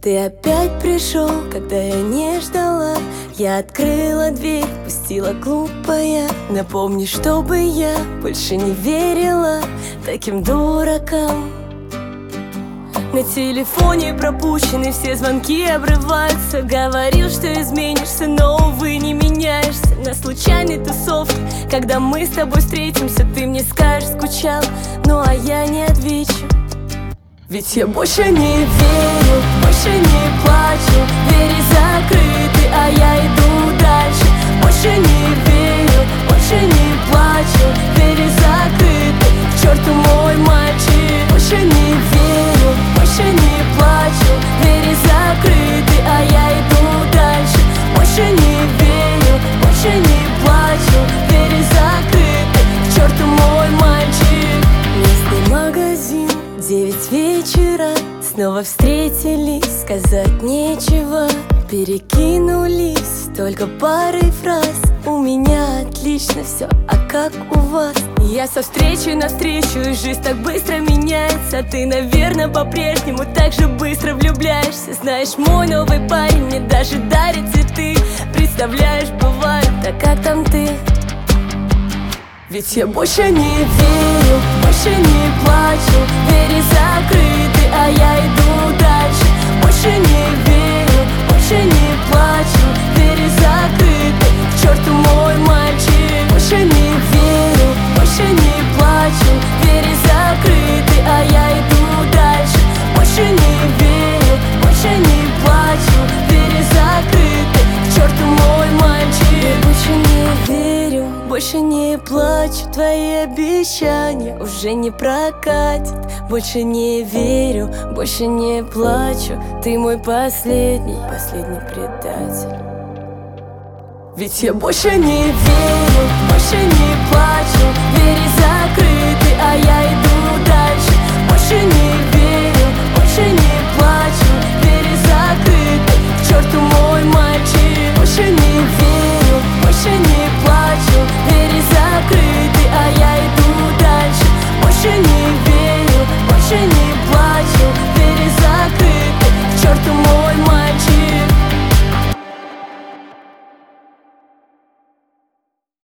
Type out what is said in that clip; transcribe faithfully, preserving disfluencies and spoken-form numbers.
Ты опять пришел, когда я не ждала. Я открыла дверь, пустила глупая. Напомни, чтобы я больше не верила таким дуракам. На телефоне пропущены все звонки, обрываются. Говорил, что изменишься, но, увы, не меняешься. На случайной тусовке, когда мы с тобой встретимся, ты мне скажешь, скучал, ну а я не отвечу. Ведь я больше не верю, больше не плачу. Двери закрыты, а я иду дальше. Больше не верю, больше не плачу. Двери закрыты, к черту мой мальчик. Больше не верю, больше не плачу. Двери закрыты, а я иду дальше. Больше не верю, больше не плачу. Двери закрыты, к черту мой мальчик. Местный магазин, девять вечера, снова встретились, сказать нечего. Перекинулись только парой фраз. У меня отлично все, а как у вас? Я со встречи навстречу, и жизнь так быстро меняется. А ты, наверное, по-прежнему так же быстро влюбляешься. Знаешь, мой новый парень мне даже дарит цветы. Представляешь, бывает, а как там ты? Ведь я больше не верю, больше не плачу. Двери закрыты, а я иду дальше. Больше не верю, больше не плачу. Двери закрыты, к черту мой мальчик. Больше не верю, больше не плачу. Двери закрыты, а я иду дальше. Больше не верю, больше не плачу. Двери закрыты, к черту мой мальчик. Я больше не верю, больше не плачу. Твои обещания уже не прокатят. Больше не верю, больше не плачу. Ты мой последний, последний предатель. Ведь я больше не верю, больше не плачу. Двери закрыты, а я иду